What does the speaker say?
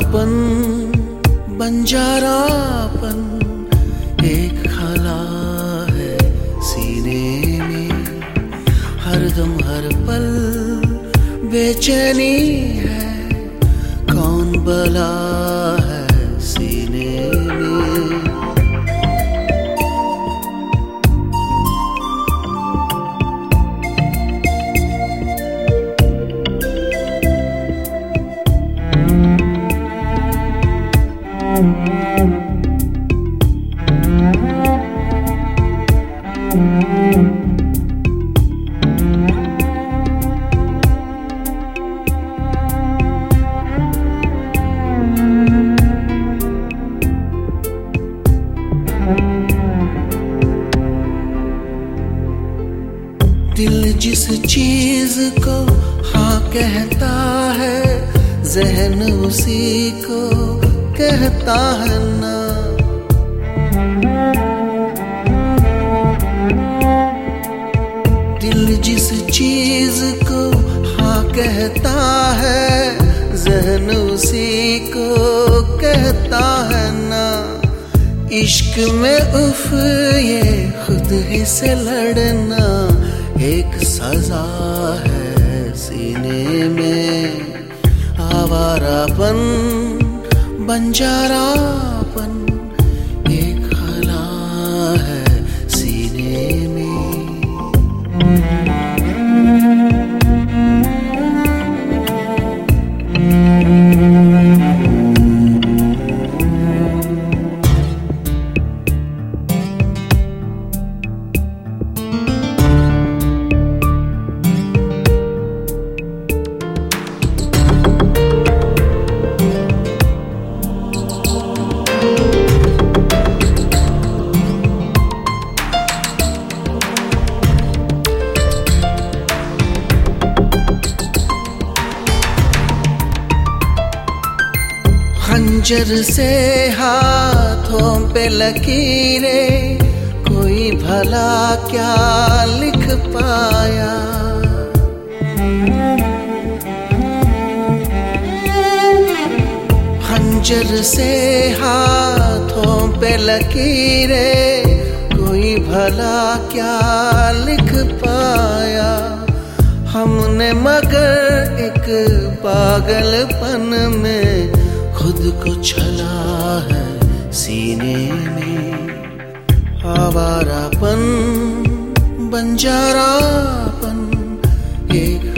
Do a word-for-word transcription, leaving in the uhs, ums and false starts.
आवारापन बंजारापन एक खला है सीने में, हरदम हर पल बेचैनी है, कौन बला है सीने में। दिल जिस चीज को हाँ कहता है, ज़हन उसी को कहता है ना। दिल जिस चीज को हाँ कहता है, ज़हन उसी को कहता है ना। इश्क में उफ ये खुद ही से लड़ना एक सजा है सीने में। आवारापन बंजारापन एक खला है सीने में। खंजर से हाथों पे लकीरें, कोई भला क्या लिख पाया। खंजर से हाथों पे लकीरें, कोई भला क्या लिख पाया। हमने मगर एक पागलपन में खुद को छला है सीने में। आवारापन बंजारापन एक